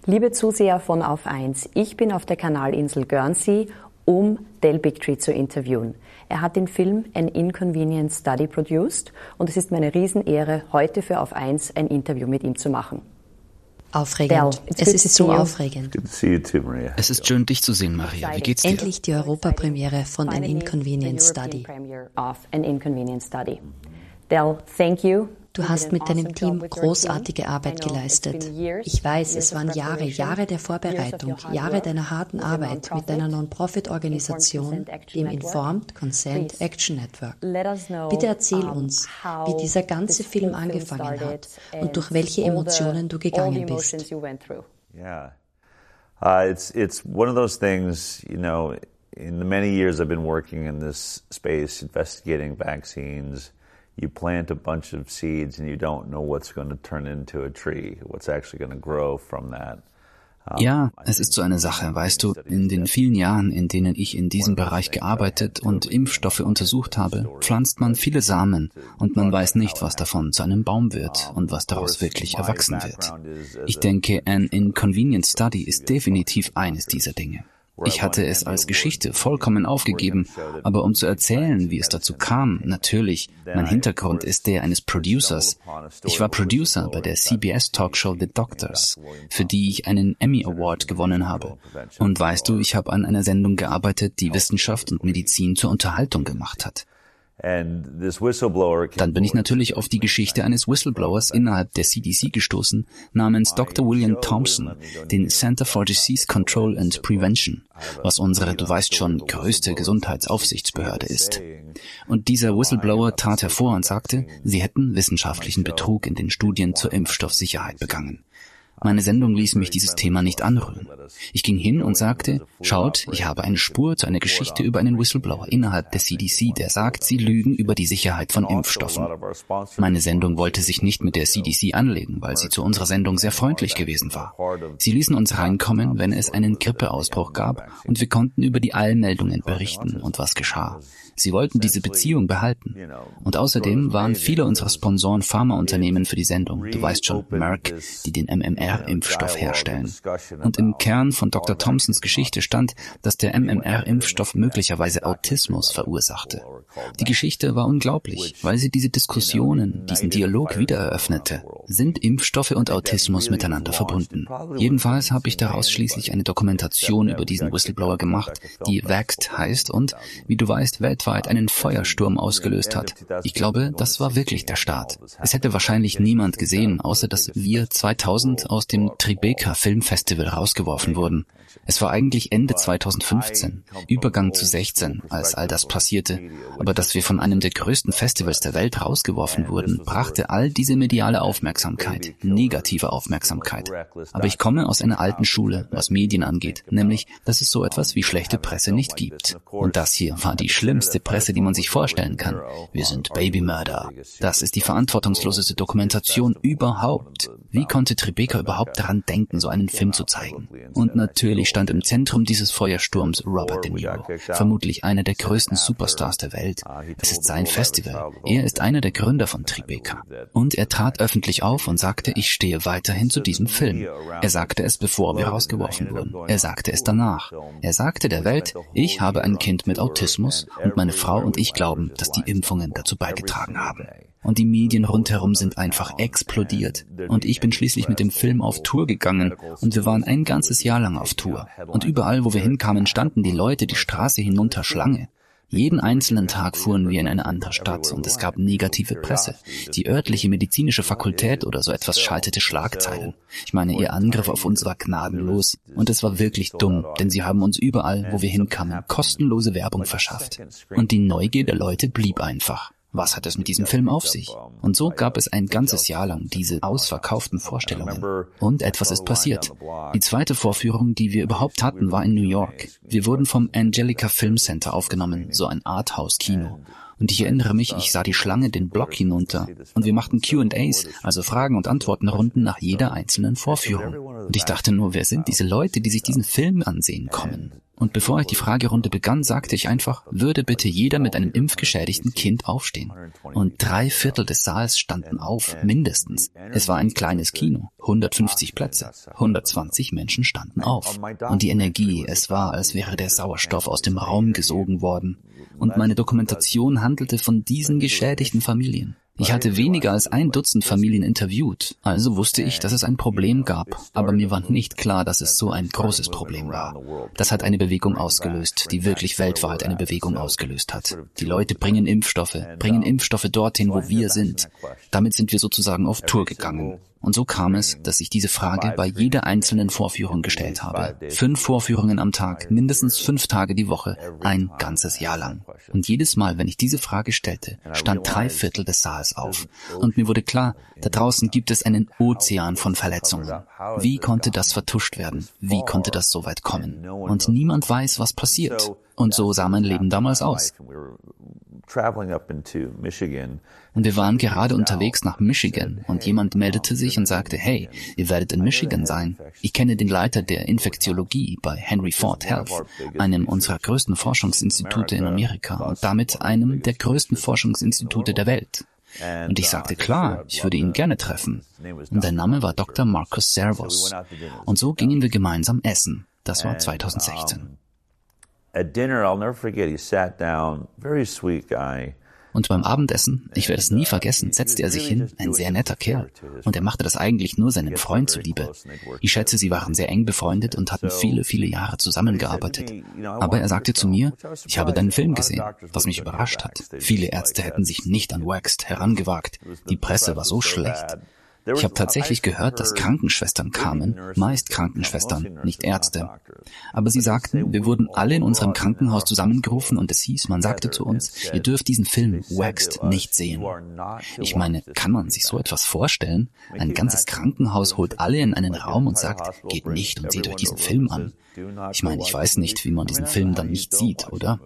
Liebe Zuseher von Auf 1, ich bin auf der Kanalinsel Guernsey, um Del Bigtree zu interviewen. Er hat den Film An Inconvenient Study produced und es ist mir eine Riesenehre, heute für Auf 1 ein Interview mit ihm zu machen. Aufregend. Es ist so aufregend. Es ist schön, dich zu sehen, Maria. Wie geht's dir? Endlich die Europapremiere von An Inconvenient Study. Del, thank you. Du hast mit deinem Team großartige Arbeit geleistet. Ich weiß, es waren Jahre der Vorbereitung, Jahre deiner harten Arbeit mit deiner Non-Profit-Organisation, dem Informed Consent Action Network. Bitte erzähl uns, wie dieser ganze Film angefangen hat und durch welche Emotionen du gegangen bist. It's one of those things, you know, in the many years I've been working in this space, investigating vaccines. You plant a bunch of seeds and you don't know what's going to turn into a tree, what's actually going to grow from that. Ja, es ist so eine Sache, weißt du, in den vielen Jahren, in denen ich in diesem Bereich gearbeitet und Impfstoffe untersucht habe, pflanzt man viele Samen und man weiß nicht, was davon zu einem Baum wird und was daraus wirklich erwachsen wird. Ich denke, An Inconvenient Study ist definitiv eines dieser Dinge. Ich hatte es als Geschichte vollkommen aufgegeben, aber um zu erzählen, wie es dazu kam, natürlich, mein Hintergrund ist der eines Producers. Ich war Producer bei der CBS-Talkshow The Doctors, für die ich einen Emmy Award gewonnen habe. Und weißt du, ich habe an einer Sendung gearbeitet, die Wissenschaft und Medizin zur Unterhaltung gemacht hat. Dann bin ich natürlich auf die Geschichte eines Whistleblowers innerhalb der CDC gestoßen, namens Dr. William Thompson, den Center for Disease Control and Prevention, was unsere, du weißt schon, größte Gesundheitsaufsichtsbehörde ist. Und dieser Whistleblower trat hervor und sagte, sie hätten wissenschaftlichen Betrug in den Studien zur Impfstoffsicherheit begangen. Meine Sendung ließ mich dieses Thema nicht anrühren. Ich ging hin und sagte, schaut, ich habe eine Spur zu einer Geschichte über einen Whistleblower innerhalb der CDC, der sagt, sie lügen über die Sicherheit von Impfstoffen. Meine Sendung wollte sich nicht mit der CDC anlegen, weil sie zu unserer Sendung sehr freundlich gewesen war. Sie ließen uns reinkommen, wenn es einen Grippeausbruch gab, und wir konnten über die Eilmeldungen berichten und was geschah. Sie wollten diese Beziehung behalten. Und außerdem waren viele unserer Sponsoren Pharmaunternehmen für die Sendung, du weißt schon, Merck, die den MMR-Impfstoff herstellen. Und im Kern von Dr. Thompsons Geschichte stand, dass der MMR-Impfstoff möglicherweise Autismus verursachte. Die Geschichte war unglaublich, weil sie diese Diskussionen, diesen Dialog wieder eröffnete. Sind Impfstoffe und Autismus miteinander verbunden? Jedenfalls habe ich daraus schließlich eine Dokumentation über diesen Whistleblower gemacht, die Vaxxed heißt und, wie du weißt, weltweit einen Feuersturm ausgelöst hat. Ich glaube, das war wirklich der Start. Es hätte wahrscheinlich niemand gesehen, außer dass wir 2000 aus dem Tribeca Filmfestival rausgeworfen wurden. Es war eigentlich Ende 2015, Übergang zu 16, als all das passierte. Aber dass wir von einem der größten Festivals der Welt rausgeworfen wurden, brachte all diese mediale Aufmerksamkeit, negative Aufmerksamkeit. Aber ich komme aus einer alten Schule, was Medien angeht, nämlich, dass es so etwas wie schlechte Presse nicht gibt. Und das hier war die schlimmste Presse, die man sich vorstellen kann. Wir sind Babymörder. Das ist die verantwortungsloseste Dokumentation überhaupt. Wie konnte Tribeca überhaupt daran denken, so einen Film zu zeigen? Und natürlich stand im Zentrum dieses Feuersturms Robert De Niro, vermutlich einer der größten Superstars der Welt. Es ist sein Festival. Er ist einer der Gründer von Tribeca. Und er trat öffentlich auf und sagte, ich stehe weiterhin zu diesem Film. Er sagte es, bevor wir rausgeworfen wurden. Er sagte es danach. Er sagte der Welt, ich habe ein Kind mit Autismus und meine Frau und ich glauben, dass die Impfungen dazu beigetragen haben. Und die Medien rundherum sind einfach explodiert. Und ich bin schließlich mit dem Film auf Tour gegangen und wir waren ein ganzes Jahr lang auf Tour. Und überall, wo wir hinkamen, standen die Leute die Straße hinunter Schlange. Jeden einzelnen Tag fuhren wir in eine andere Stadt und es gab negative Presse. Die örtliche medizinische Fakultät oder so etwas schaltete Schlagzeilen. Ich meine, ihr Angriff auf uns war gnadenlos und es war wirklich dumm, denn sie haben uns überall, wo wir hinkamen, kostenlose Werbung verschafft. Und die Neugier der Leute blieb einfach. Was hat es mit diesem Film auf sich? Und so gab es ein ganzes Jahr lang diese ausverkauften Vorstellungen. Und etwas ist passiert. Die zweite Vorführung, die wir überhaupt hatten, war in New York. Wir wurden vom Angelica Film Center aufgenommen, so ein Arthouse-Kino. Und ich erinnere mich, ich sah die Schlange den Block hinunter und wir machten Q&As, also Fragen- und Antwortenrunden nach jeder einzelnen Vorführung. Und ich dachte nur, wer sind diese Leute, die sich diesen Film ansehen kommen? Und bevor ich die Fragerunde begann, sagte ich einfach, würde bitte jeder mit einem impfgeschädigten Kind aufstehen. Und 3/4 des Saals standen auf, mindestens. Es war ein kleines Kino, 150 Plätze, 120 Menschen standen auf. Und die Energie, es war, als wäre der Sauerstoff aus dem Raum gesogen worden. Und meine Dokumentation handelte von diesen geschädigten Familien. Ich hatte weniger als 1 Dutzend Familien interviewt, also wusste ich, dass es ein Problem gab, aber mir war nicht klar, dass es so ein großes Problem war. Das hat eine Bewegung ausgelöst, die wirklich weltweit eine Bewegung ausgelöst hat. Die Leute bringen Impfstoffe dorthin, wo wir sind. Damit sind wir sozusagen auf Tour gegangen. Und so kam es, dass ich diese Frage bei jeder einzelnen Vorführung gestellt habe. 5 Vorführungen am Tag, mindestens 5 Tage die Woche, ein ganzes Jahr lang. Und jedes Mal, wenn ich diese Frage stellte, stand 3/4 des Saals auf. Und mir wurde klar, da draußen gibt es einen Ozean von Verletzungen. Wie konnte das vertuscht werden? Wie konnte das so weit kommen? Und niemand weiß, was passiert. Und so sah mein Leben damals aus. Und wir waren gerade unterwegs nach Michigan und jemand meldete sich und sagte, hey, ihr werdet in Michigan sein. Ich kenne den Leiter der Infektiologie bei Henry Ford Health, einem unserer größten Forschungsinstitute in Amerika und damit einem der größten Forschungsinstitute der Welt. Und ich sagte, klar, ich würde ihn gerne treffen. Und der Name war Dr. Marcus Servos. Und so gingen wir gemeinsam essen. Das war 2016. At dinner, I'll never forget, he sat down, very sweet guy. Und beim Abendessen, ich werde es nie vergessen, setzte er sich hin, ein sehr netter Kerl. Und er machte das eigentlich nur seinem Freund zuliebe. Ich schätze, sie waren sehr eng befreundet und hatten viele, viele Jahre zusammengearbeitet. Aber er sagte zu mir, ich habe deinen Film gesehen, was mich überrascht hat. Viele Ärzte hätten sich nicht an Waxed herangewagt. Die Presse war so schlecht. Ich habe tatsächlich gehört, dass Krankenschwestern kamen, meist Krankenschwestern, nicht Ärzte. Aber sie sagten, wir wurden alle in unserem Krankenhaus zusammengerufen und es hieß, man sagte zu uns, ihr dürft diesen Film Waxed nicht sehen. Ich meine, kann man sich so etwas vorstellen? Ein ganzes Krankenhaus holt alle in einen Raum und sagt, geht nicht und seht euch diesen Film an. Ich meine, ich weiß nicht, wie man diesen Film dann nicht sieht, oder?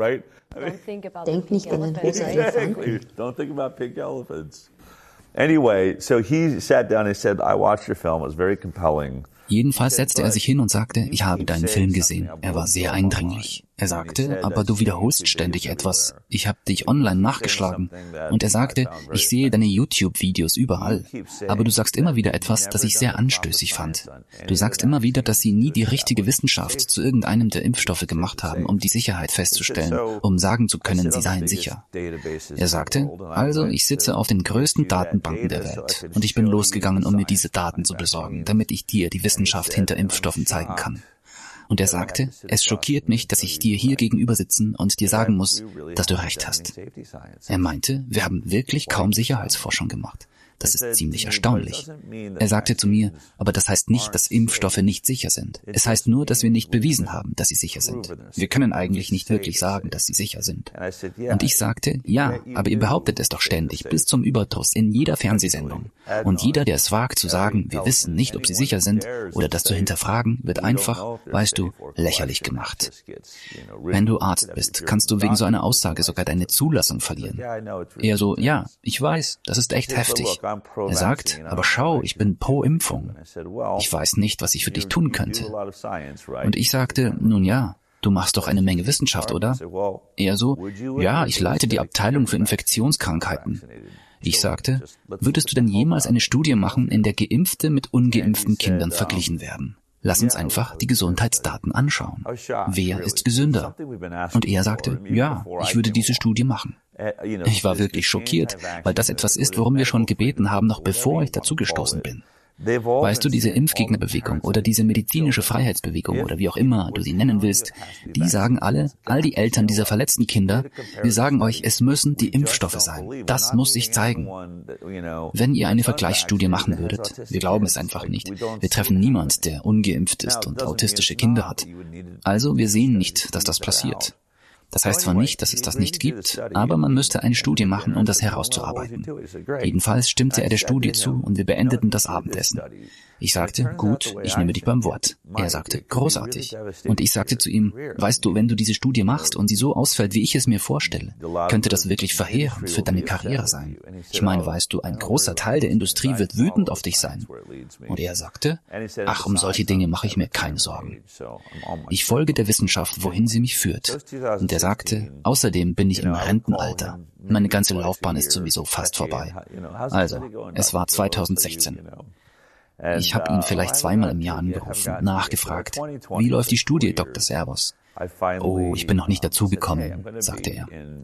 Denk nicht an den rosa Elefanten. Don't think about pink elephants. Anyway, so he sat down and said, I watched your film, it was very compelling. Jedenfalls setzte er sich hin und sagte, ich habe deinen Film gesehen. Er war sehr eindringlich. Er sagte, aber du wiederholst ständig etwas. Ich habe dich online nachgeschlagen. Und er sagte, ich sehe deine YouTube-Videos überall. Aber du sagst immer wieder etwas, das ich sehr anstößig fand. Du sagst immer wieder, dass sie nie die richtige Wissenschaft zu irgendeinem der Impfstoffe gemacht haben, um die Sicherheit festzustellen, um sagen zu können, sie seien sicher. Er sagte, also ich sitze auf den größten Datenbanken der Welt. Und ich bin losgegangen, um mir diese Daten zu besorgen, damit ich dir die Wissenschaft hinter Impfstoffen zeigen kann. Und er sagte, es schockiert mich, dass ich dir hier gegenüber sitzen und dir sagen muss, dass du recht hast. Er meinte, wir haben wirklich kaum Sicherheitsforschung gemacht. Das ist ziemlich erstaunlich. Er sagte zu mir, aber das heißt nicht, dass Impfstoffe nicht sicher sind. Es heißt nur, dass wir nicht bewiesen haben, dass sie sicher sind. Wir können eigentlich nicht wirklich sagen, dass sie sicher sind. Und ich sagte, ja, aber ihr behauptet es doch ständig, bis zum Überdruss, in jeder Fernsehsendung. Und jeder, der es wagt zu sagen, wir wissen nicht, ob sie sicher sind, oder das zu hinterfragen, wird einfach, weißt du, lächerlich gemacht. Wenn du Arzt bist, kannst du wegen so einer Aussage sogar deine Zulassung verlieren. Er so, ja, ich weiß, das ist echt heftig. Er sagt, aber schau, ich bin pro Impfung. Ich weiß nicht, was ich für dich tun könnte. Und ich sagte, nun ja, du machst doch eine Menge Wissenschaft, oder? Er so, ja, ich leite die Abteilung für Infektionskrankheiten. Ich sagte, würdest du denn jemals eine Studie machen, in der Geimpfte mit ungeimpften Kindern verglichen werden? Lass uns einfach die Gesundheitsdaten anschauen. Wer ist gesünder? Und er sagte, ja, ich würde diese Studie machen. Ich war wirklich schockiert, weil das etwas ist, worum wir schon gebeten haben, noch bevor ich dazugestoßen bin. Weißt du, diese Impfgegnerbewegung oder diese medizinische Freiheitsbewegung oder wie auch immer du sie nennen willst, die sagen alle, all die Eltern dieser verletzten Kinder, wir sagen euch, es müssen die Impfstoffe sein. Das muss sich zeigen. Wenn ihr eine Vergleichsstudie machen würdet, wir glauben es einfach nicht. Wir treffen niemand, der ungeimpft ist und autistische Kinder hat. Also wir sehen nicht, dass das passiert. Das heißt zwar nicht, dass es das nicht gibt, aber man müsste eine Studie machen, um das herauszuarbeiten. Jedenfalls stimmte er der Studie zu und wir beendeten das Abendessen. Ich sagte, gut, ich nehme dich beim Wort. Er sagte, großartig. Und ich sagte zu ihm, weißt du, wenn du diese Studie machst und sie so ausfällt, wie ich es mir vorstelle, könnte das wirklich verheerend für deine Karriere sein. Ich meine, weißt du, ein großer Teil der Industrie wird wütend auf dich sein. Und er sagte, ach, um solche Dinge mache ich mir keine Sorgen. Ich folge der Wissenschaft, wohin sie mich führt. Und er sagte, außerdem bin ich im Rentenalter. Meine ganze Laufbahn ist sowieso fast vorbei. Also, es war 2016. Ich habe ihn vielleicht zweimal im Jahr angerufen, nachgefragt. Wie läuft die Studie, Dr. Servos? Oh, ich bin noch nicht dazugekommen, sagte er.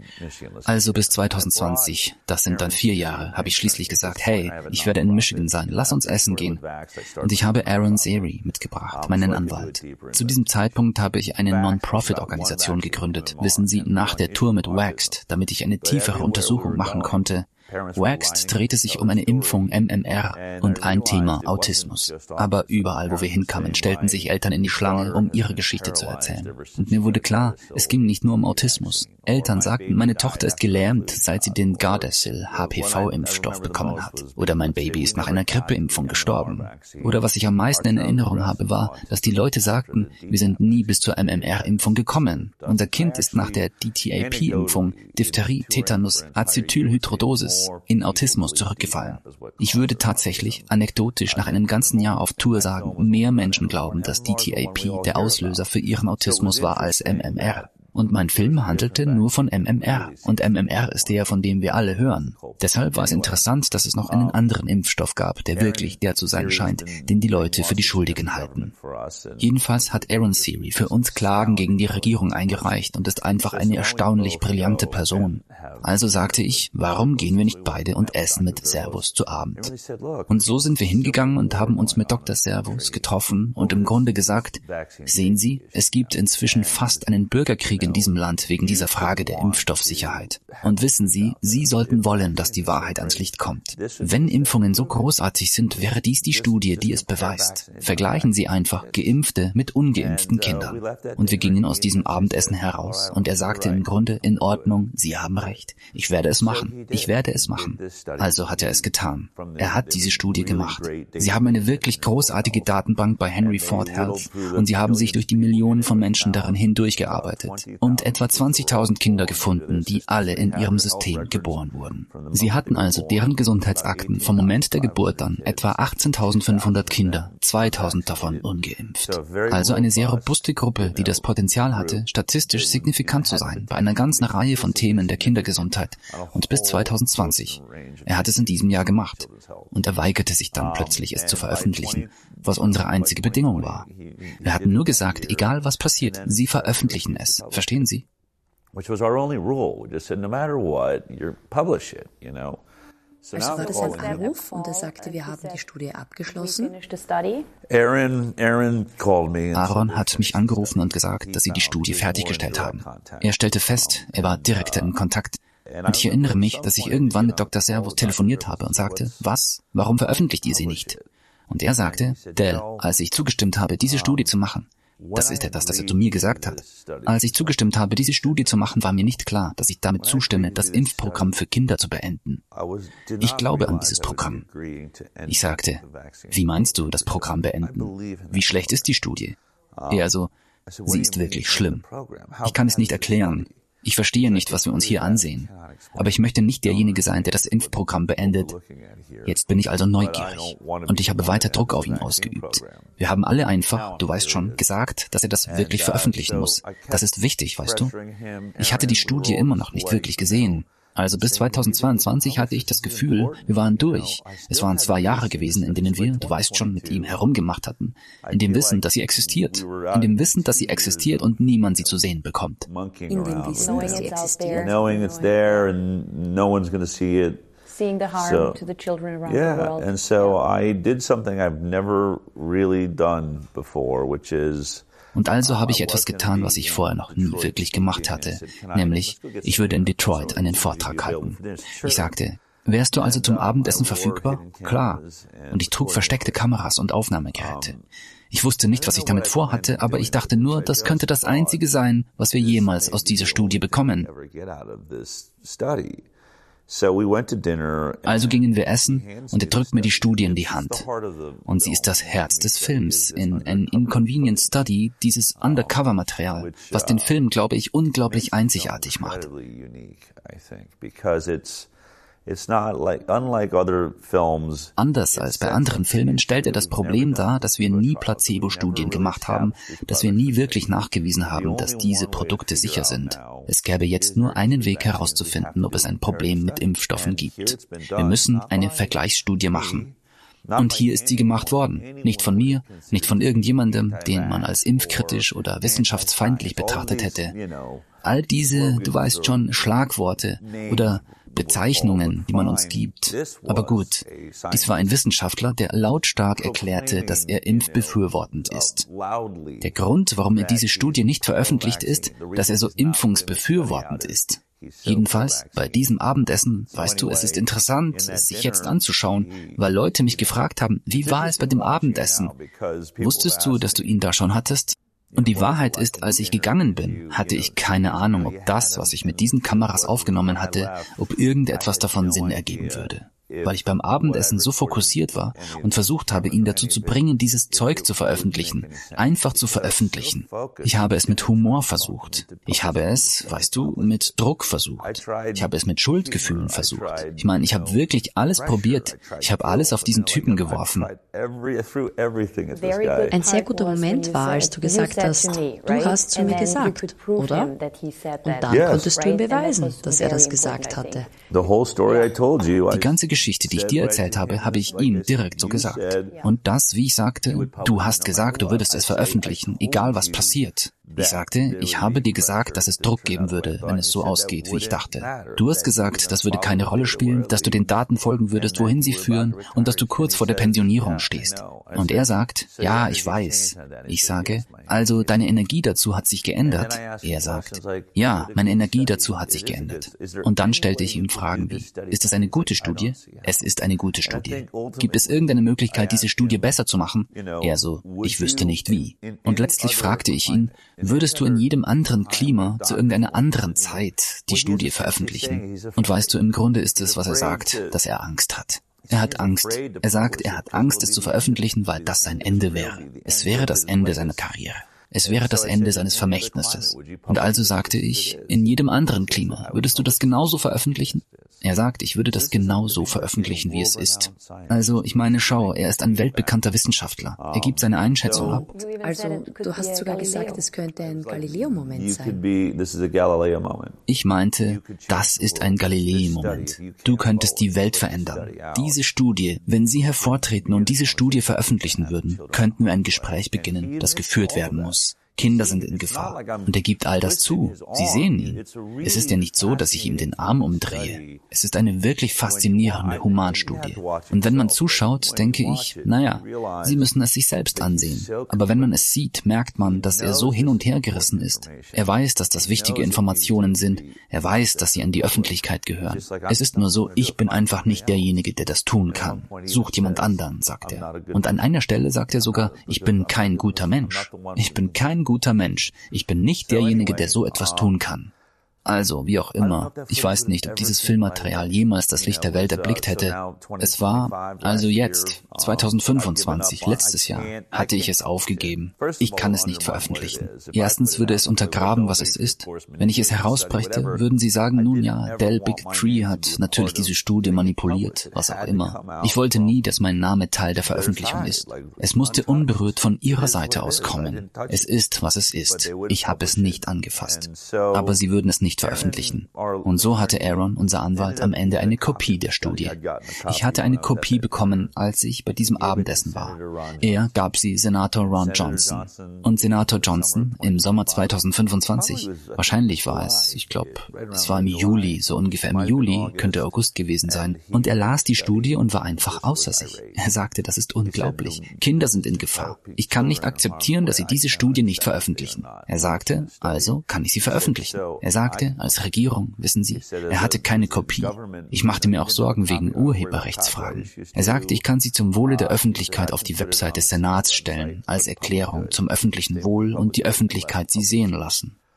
Also bis 2020, das sind dann 4 Jahre, habe ich schließlich gesagt, hey, ich werde in Michigan sein, lass uns essen gehen. Und ich habe Aaron Seri mitgebracht, meinen Anwalt. Zu diesem Zeitpunkt habe ich eine Non-Profit-Organisation gegründet, wissen Sie, nach der Tour mit Waxed, damit ich eine tiefere Untersuchung machen konnte. Waxed drehte sich um eine Impfung MMR und ein Thema Autismus. Aber überall, wo wir hinkamen, stellten sich Eltern in die Schlange, um ihre Geschichte zu erzählen. Und mir wurde klar, es ging nicht nur um Autismus. Eltern sagten, meine Tochter ist gelähmt, seit sie den Gardasil HPV-Impfstoff bekommen hat. Oder mein Baby ist nach einer Grippeimpfung gestorben. Oder was ich am meisten in Erinnerung habe, war, dass die Leute sagten, wir sind nie bis zur MMR-Impfung gekommen. Unser Kind ist nach der DTaP-Impfung, Diphtherie, Tetanus, Acetylhydrodosis, in Autismus zurückgefallen. Ich würde tatsächlich anekdotisch nach einem ganzen Jahr auf Tour sagen, mehr Menschen glauben, dass DTaP der Auslöser für ihren Autismus war als MMR. Und mein Film handelte nur von MMR. Und MMR ist der, von dem wir alle hören. Deshalb war es interessant, dass es noch einen anderen Impfstoff gab, der wirklich der zu sein scheint, den die Leute für die Schuldigen halten. Jedenfalls hat Aaron Seri für uns Klagen gegen die Regierung eingereicht und ist einfach eine erstaunlich brillante Person. Also sagte ich, warum gehen wir nicht beide und essen mit Servos zu Abend? Und so sind wir hingegangen und haben uns mit Dr. Servos getroffen und im Grunde gesagt, sehen Sie, es gibt inzwischen fast einen Bürgerkrieg in diesem Land wegen dieser Frage der Impfstoffsicherheit. Und wissen Sie, Sie sollten wollen, dass die Wahrheit ans Licht kommt. Wenn Impfungen so großartig sind, wäre dies die Studie, die es beweist. Vergleichen Sie einfach Geimpfte mit ungeimpften Kindern. Und wir gingen aus diesem Abendessen heraus und er sagte im Grunde, in Ordnung, Sie haben recht. Ich werde es machen. Ich werde es machen. Also hat er es getan. Er hat diese Studie gemacht. Sie haben eine wirklich großartige Datenbank bei Henry Ford Health und sie haben sich durch die Millionen von Menschen darin hindurchgearbeitet und etwa 20.000 Kinder gefunden, die alle in ihrem System geboren wurden. Sie hatten also deren Gesundheitsakten vom Moment der Geburt an etwa 18.500 Kinder, 2.000 davon ungeimpft. Also eine sehr robuste Gruppe, die das Potenzial hatte, statistisch signifikant zu sein bei einer ganzen Reihe von Themen der Kindergesundheit und bis 2020. Er hat es in diesem Jahr gemacht und er weigerte sich dann plötzlich, es zu veröffentlichen, was unsere einzige Bedingung war. Wir hatten nur gesagt, egal was passiert, Sie veröffentlichen es. Verstehen Sie? Also war das ein Anruf und er sagte, wir haben die Studie abgeschlossen? Aaron hat mich angerufen und gesagt, dass sie die Studie fertiggestellt haben. Er stellte fest, er war direkt in Kontakt. Und ich erinnere mich, dass ich irgendwann mit Dr. Servos telefoniert habe und sagte, was? Warum veröffentlicht ihr sie nicht? Und er sagte, Del, als ich zugestimmt habe, diese Studie zu machen, das ist etwas, das er zu mir gesagt hat. Als ich zugestimmt habe, diese Studie zu machen, war mir nicht klar, dass ich damit zustimme, das Impfprogramm für Kinder zu beenden. Ich glaube an dieses Programm. Ich sagte, wie meinst du, das Programm beenden? Wie schlecht ist die Studie? Er so, sie ist wirklich schlimm. Ich kann es nicht erklären. Ich verstehe nicht, was wir uns hier ansehen. Aber ich möchte nicht derjenige sein, der das Impfprogramm beendet. Jetzt bin ich also neugierig. Und ich habe weiter Druck auf ihn ausgeübt. Wir haben alle einfach, du weißt schon, gesagt, dass er das wirklich veröffentlichen muss. Das ist wichtig, weißt du? Ich hatte die Studie immer noch nicht wirklich gesehen. Also bis 2022 hatte ich das Gefühl, wir waren durch. Es waren 2 Jahre gewesen, in denen wir, du weißt schon, mit ihm herumgemacht hatten. In dem Wissen, dass sie existiert. In dem Wissen, dass sie existiert und niemand sie zu sehen bekommt. In dem Wissen, dass sie existiert. Knowing it's there and no one's going to see it. Seeing the harm to the children around the world. And so I did something I've never really done before, which is Und also habe ich etwas getan, was ich vorher noch nie wirklich gemacht hatte, nämlich, ich würde in Detroit einen Vortrag halten. Ich sagte, wärst du also zum Abendessen verfügbar? Klar. Und ich trug versteckte Kameras und Aufnahmegeräte. Ich wusste nicht, was ich damit vorhatte, aber ich dachte nur, das könnte das Einzige sein, was wir jemals aus dieser Studie bekommen. Also gingen wir essen und er drückt mir die Studie in die Hand. Und sie ist das Herz des Films, in An Inconvenient Study, dieses Undercover-Material, was den Film, glaube ich, unglaublich einzigartig macht. Anders als bei anderen Filmen stellt er das Problem dar, dass wir nie Placebo-Studien gemacht haben, dass wir nie wirklich nachgewiesen haben, dass diese Produkte sicher sind. Es gäbe jetzt nur einen Weg herauszufinden, ob es ein Problem mit Impfstoffen gibt. Wir müssen eine Vergleichsstudie machen. Und hier ist sie gemacht worden. Nicht von mir, nicht von irgendjemandem, den man als impfkritisch oder wissenschaftsfeindlich betrachtet hätte. All diese, du weißt schon, Schlagworte oder Bezeichnungen, die man uns gibt. Aber gut, dies war ein Wissenschaftler, der lautstark erklärte, dass er impfbefürwortend ist. Der Grund, warum er diese Studie nicht veröffentlicht, ist, dass er so impfungsbefürwortend ist. Jedenfalls, bei diesem Abendessen, weißt du, es ist interessant, es sich jetzt anzuschauen, weil Leute mich gefragt haben, wie war es bei dem Abendessen? Wusstest du, dass du ihn da schon hattest? Und die Wahrheit ist, als ich gegangen bin, hatte ich keine Ahnung, ob das, was ich mit diesen Kameras aufgenommen hatte, ob irgendetwas davon Sinn ergeben würde. Weil ich beim Abendessen so fokussiert war und versucht habe, ihn dazu zu bringen, dieses Zeug zu veröffentlichen. Einfach zu veröffentlichen. Ich habe es mit Humor versucht. Ich habe es, weißt du, mit Druck versucht. Ich habe es mit Schuldgefühlen versucht. Ich meine, ich habe wirklich alles probiert. Ich habe alles auf diesen Typen geworfen. Ein sehr guter Moment war, als du gesagt hast, du hast zu mir gesagt, oder? Und dann konntest du ihm beweisen, dass er das gesagt hatte. Die ganze Geschichte, die ich dir erzählt habe, habe ich ihm direkt so gesagt. Und das, wie ich sagte, du hast gesagt, du würdest es veröffentlichen, egal was passiert. Ich sagte, ich habe dir gesagt, dass es Druck geben würde, wenn es so ausgeht, wie ich dachte. Du hast gesagt, das würde keine Rolle spielen, dass du den Daten folgen würdest, wohin sie führen und dass du kurz vor der Pensionierung stehst. Und er sagt, ja, ich weiß. Ich sage, also deine Energie dazu hat sich geändert. Er sagt, ja, meine Energie dazu hat sich geändert. Und dann stellte ich ihm Fragen wie, ist es eine gute Studie? Es ist eine gute Studie. Gibt es irgendeine Möglichkeit, diese Studie besser zu machen? Er so, ich wüsste nicht wie. Und letztlich fragte ich ihn, würdest du in jedem anderen Klima zu irgendeiner anderen Zeit die Studie veröffentlichen? Und weißt du, im Grunde ist es, was er sagt, dass er Angst hat. Er hat Angst. Er sagt, er hat Angst, es zu veröffentlichen, weil das sein Ende wäre. Es wäre das Ende seiner Karriere. Es wäre das Ende seines Vermächtnisses. Und also sagte ich, in jedem anderen Klima, würdest du das genauso veröffentlichen? Er sagt, ich würde das genauso veröffentlichen, wie es ist. Also, ich meine, schau, er ist ein weltbekannter Wissenschaftler. Er gibt seine Einschätzung ab. Also, du hast sogar gesagt, es könnte ein Galileo-Moment sein. Ich meinte, das ist ein Galilei-Moment. Du könntest die Welt verändern. Diese Studie, wenn Sie hervortreten und diese Studie veröffentlichen würden, könnten wir ein Gespräch beginnen, das geführt werden muss. Kinder sind in Gefahr. Und er gibt all das zu. Sie sehen ihn. Es ist ja nicht so, dass ich ihm den Arm umdrehe. Es ist eine wirklich faszinierende Humanstudie. Und wenn man zuschaut, denke ich, naja, Sie müssen es sich selbst ansehen. Aber wenn man es sieht, merkt man, dass er so hin und her gerissen ist. Er weiß, dass das wichtige Informationen sind. Er weiß, dass sie an die Öffentlichkeit gehören. Es ist nur so, ich bin einfach nicht derjenige, der das tun kann. Sucht jemand anderen, sagt er. Und an einer Stelle sagt er sogar, ich bin kein guter Mensch. Ich bin kein guter Mensch. Ich bin nicht derjenige, der so etwas tun kann. Also, wie auch immer, ich weiß nicht, ob dieses Filmmaterial jemals das Licht der Welt erblickt hätte. Es war, also jetzt, 2025, letztes Jahr, hatte ich es aufgegeben. Ich kann es nicht veröffentlichen. Erstens würde es untergraben, was es ist. Wenn ich es herausbrächte, würden sie sagen, nun ja, Del Big Tree hat natürlich diese Studie manipuliert, was auch immer. Ich wollte nie, dass mein Name Teil der Veröffentlichung ist. Es musste unberührt von ihrer Seite aus kommen. Es ist, was es ist. Ich habe es nicht angefasst. Aber sie würden es nicht veröffentlichen. Und so hatte Aaron, unser Anwalt, am Ende eine Kopie der Studie. Ich hatte eine Kopie bekommen, als ich bei diesem Abendessen war. Er gab sie Senator Ron Johnson. Und Senator Johnson im Sommer 2025, wahrscheinlich war es, ich glaube, es war im Juli, so ungefähr im Juli, könnte August gewesen sein. Und er las die Studie und war einfach außer sich. Er sagte, das ist unglaublich. Kinder sind in Gefahr. Ich kann nicht akzeptieren, dass sie diese Studie nicht veröffentlichen. Er sagte, also kann ich sie veröffentlichen. Er sagte, als Regierung, wissen Sie, er hatte keine Kopie. Ich machte mir auch Sorgen wegen Urheberrechtsfragen. Er sagte, ich kann sie zum Wohle der Öffentlichkeit auf die Website des Senats stellen, als Erklärung zum öffentlichen Wohl und die Öffentlichkeit sie sehen lassen.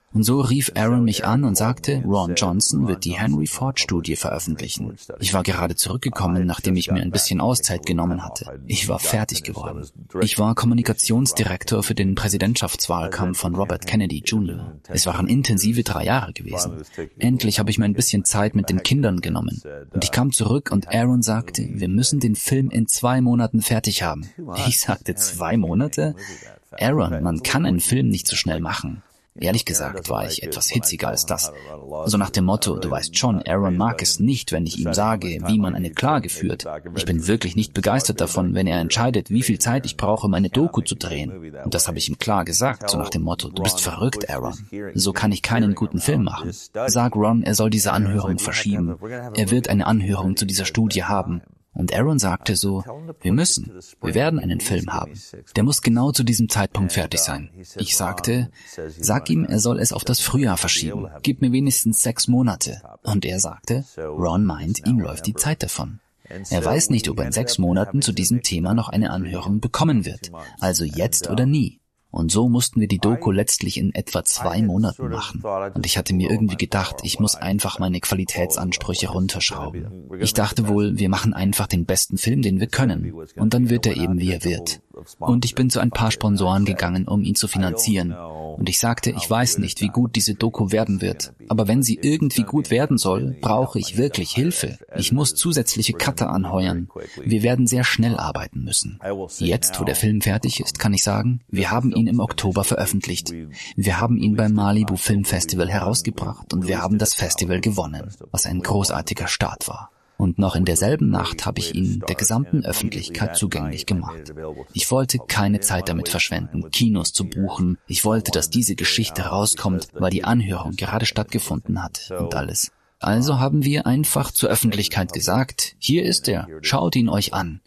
Und so rief Aaron mich an und sagte, Ron Johnson wird die Henry-Ford-Studie veröffentlichen. Ich war gerade zurückgekommen, nachdem ich mir ein bisschen Auszeit genommen hatte. Ich war fertig geworden. Ich war Kommunikationsdirektor für den Präsidentschaftswahlkampf von Robert Kennedy Jr. Es waren intensive 3 Jahre gewesen. Endlich habe ich mir ein bisschen Zeit mit den Kindern genommen. Und ich kam zurück und Aaron sagte, wir müssen den Film in 2 Monaten fertig haben. Ich sagte, 2 Monate? Aaron, man kann einen Film nicht so schnell machen. Ehrlich gesagt war ich etwas hitziger als das. So nach dem Motto, du weißt schon, Aaron mag es nicht, wenn ich ihm sage, wie man eine Klage führt. Ich bin wirklich nicht begeistert davon, wenn er entscheidet, wie viel Zeit ich brauche, um eine Doku zu drehen. Und das habe ich ihm klar gesagt, so nach dem Motto, du bist verrückt, Aaron. So kann ich keinen guten Film machen. Sag Ron, er soll diese Anhörung verschieben. Er wird eine Anhörung zu dieser Studie haben. Und Aaron sagte so, wir werden einen Film haben. Der muss genau zu diesem Zeitpunkt fertig sein. Ich sagte, sag ihm, er soll es auf das Frühjahr verschieben. Gib mir wenigstens 6 Monate. Und er sagte, Ron meint, ihm läuft die Zeit davon. Er weiß nicht, ob er in 6 Monaten zu diesem Thema noch eine Anhörung bekommen wird. Also jetzt oder nie. Und so mussten wir die Doku letztlich in etwa 2 Monaten machen. Und ich hatte mir irgendwie gedacht, ich muss einfach meine Qualitätsansprüche runterschrauben. Ich dachte wohl, wir machen einfach den besten Film, den wir können. Und dann wird er eben, wie er wird. Und ich bin zu ein paar Sponsoren gegangen, um ihn zu finanzieren. Und ich sagte, ich weiß nicht, wie gut diese Doku werden wird. Aber wenn sie irgendwie gut werden soll, brauche ich wirklich Hilfe. Ich muss zusätzliche Cutter anheuern. Wir werden sehr schnell arbeiten müssen. Jetzt, wo der Film fertig ist, kann ich sagen, wir haben ihn im Oktober veröffentlicht. Wir haben ihn beim Malibu Film Festival herausgebracht und wir haben das Festival gewonnen, was ein großartiger Start war. Und noch in derselben Nacht habe ich ihn der gesamten Öffentlichkeit zugänglich gemacht. Ich wollte keine Zeit damit verschwenden, Kinos zu buchen. Ich wollte, dass diese Geschichte rauskommt, weil die Anhörung gerade stattgefunden hat und alles. Also haben wir einfach zur Öffentlichkeit gesagt, hier ist er, schaut ihn euch an.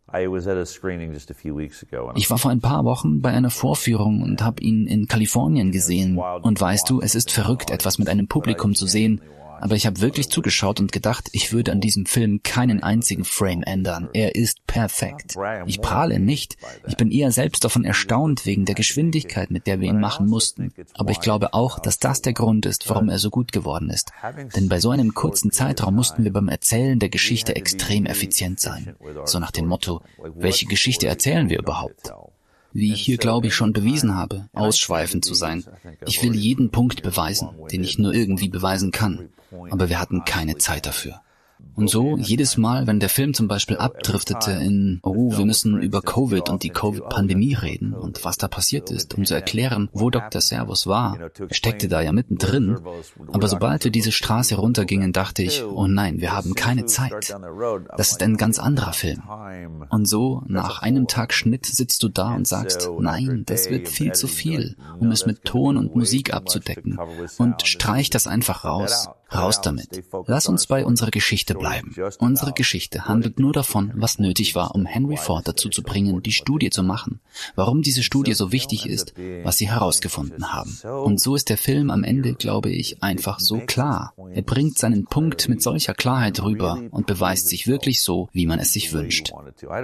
Ich war vor ein paar Wochen bei einer Vorführung und habe ihn in Kalifornien gesehen. Und weißt du, es ist verrückt, etwas mit einem Publikum zu sehen. Aber ich habe wirklich zugeschaut und gedacht, ich würde an diesem Film keinen einzigen Frame ändern. Er ist perfekt. Ich prahle nicht. Ich bin eher selbst davon erstaunt wegen der Geschwindigkeit, mit der wir ihn machen mussten. Aber ich glaube auch, dass das der Grund ist, warum er so gut geworden ist. Denn bei so einem kurzen Zeitraum mussten wir beim Erzählen der Geschichte extrem effizient sein. So nach dem Motto, welche Geschichte erzählen wir überhaupt? Wie ich hier, glaube ich, schon bewiesen habe, ausschweifend zu sein. Ich will jeden Punkt beweisen, den ich nur irgendwie beweisen kann. Aber wir hatten keine Zeit dafür. Und so, jedes Mal, wenn der Film zum Beispiel abdriftete in, wir müssen über Covid und die Covid-Pandemie reden und was da passiert ist, um zu erklären, wo Dr. Servus war, er steckte da ja mittendrin. Aber sobald wir diese Straße runtergingen, dachte ich, oh nein, wir haben keine Zeit. Das ist ein ganz anderer Film. Und so, nach einem Tag Schnitt sitzt du da und sagst, nein, das wird viel zu viel, um es mit Ton und Musik abzudecken. Und streich das einfach raus. Raus damit. Lass uns bei unserer Geschichte bleiben. Unsere Geschichte handelt nur davon, was nötig war, um Henry Ford dazu zu bringen, die Studie zu machen. Warum diese Studie so wichtig ist, was sie herausgefunden haben. Und so ist der Film am Ende, glaube ich, einfach so klar. Er bringt seinen Punkt mit solcher Klarheit rüber und beweist sich wirklich so, wie man es sich wünscht.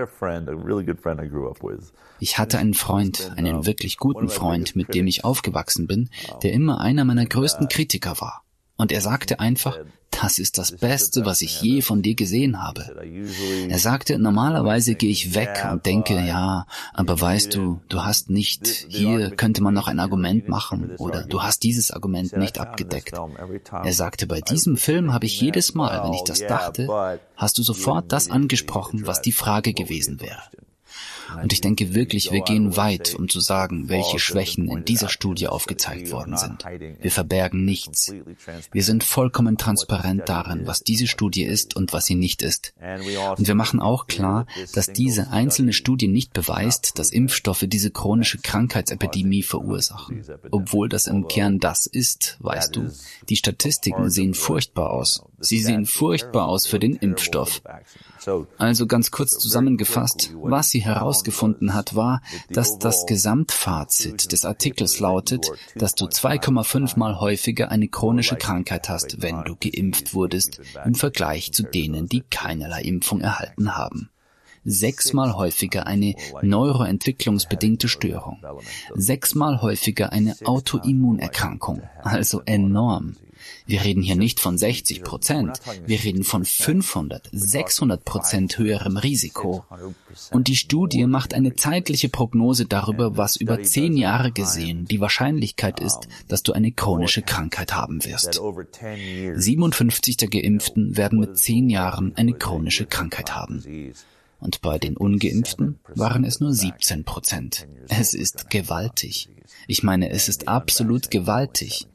Ich hatte einen Freund, einen wirklich guten Freund, mit dem ich aufgewachsen bin, der immer einer meiner größten Kritiker war. Und er sagte einfach, das ist das Beste, was ich je von dir gesehen habe. Er sagte, normalerweise gehe ich weg und denke, ja, aber weißt du, du hast nicht, hier könnte man noch ein Argument machen oder du hast dieses Argument nicht abgedeckt. Er sagte, bei diesem Film habe ich jedes Mal, wenn ich das dachte, hast du sofort das angesprochen, was die Frage gewesen wäre. Und ich denke wirklich, wir gehen weit, um zu sagen, welche Schwächen in dieser Studie aufgezeigt worden sind. Wir verbergen nichts. Wir sind vollkommen transparent darin, was diese Studie ist und was sie nicht ist. Und wir machen auch klar, dass diese einzelne Studie nicht beweist, dass Impfstoffe diese chronische Krankheitsepidemie verursachen. Obwohl das im Kern das ist, weißt du. Die Statistiken sehen furchtbar aus. Sie sehen furchtbar aus für den Impfstoff. Also ganz kurz zusammengefasst, was sie herausgefunden hat, war, dass das Gesamtfazit des Artikels lautet, dass du 2,5 Mal häufiger eine chronische Krankheit hast, wenn du geimpft wurdest, im Vergleich zu denen, die keinerlei Impfung erhalten haben. 6-mal häufiger eine neuroentwicklungsbedingte Störung, 6-mal häufiger eine Autoimmunerkrankung, also enorm. Wir reden hier nicht von 60%, wir reden von 500, 600% höherem Risiko. Und die Studie macht eine zeitliche Prognose darüber, was über 10 Jahre gesehen die Wahrscheinlichkeit ist, dass du eine chronische Krankheit haben wirst. 57 der Geimpften werden mit 10 Jahren eine chronische Krankheit haben. Und bei den Ungeimpften waren es nur 17%. Es ist gewaltig. Ich meine, es ist absolut gewaltig.